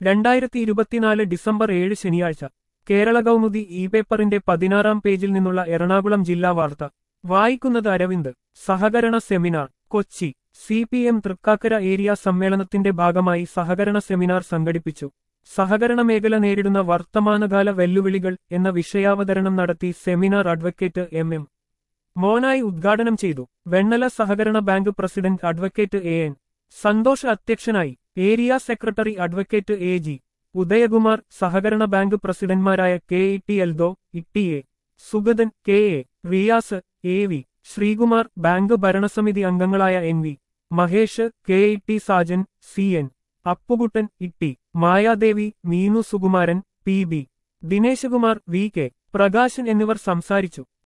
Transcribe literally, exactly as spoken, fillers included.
രണ്ടായിരത്തി ഇരുപത്തിനാല് ഡിസംബർ ഏഴ് ശനിയാഴ്ച കേരള കൗമുദി ഇ പേപ്പറിന്റെ പതിനാറാം പേജിൽ നിന്നുള്ള എറണാകുളം ജില്ലാ വാർത്ത വായിക്കുന്നത് അരവിന്ദ്. സഹകരണ seminar Kochi. C P M Thrikkakara area സമ്മേളനത്തിന്റെ ഭാഗമായി സഹകരണ സെമിനാർ സംഘടിപ്പിച്ചു. സഹകരണ മേഖല നേരിടുന്ന വർത്തമാനകാല വെല്ലുവിളികൾ എന്ന വിഷയാവതരണം നടത്തി seminar advocate M M Monayi ഉദ്ഘാടനം ചെയ്തു. വെണ്ണല സഹകരണ bank president advocate A N Santhosh അധ്യക്ഷനായി. Area secretary advocate A G Udayakumar, സഹകരണ ബാങ്ക് പ്രസിഡന്റ്മാരായ K E T Eldho, Itty A Sugathan, K A Riyas, A V Sreekumar, bank ഭരണസമിതി അംഗങ്ങളായ N V Mahesh, K E T Sajan, C N Appukuttan, Itty Mayadevi, Meenu Sukumaran, P B Dineshkumar, V K Prakashan എന്നിവർ സംസാരിച്ചു.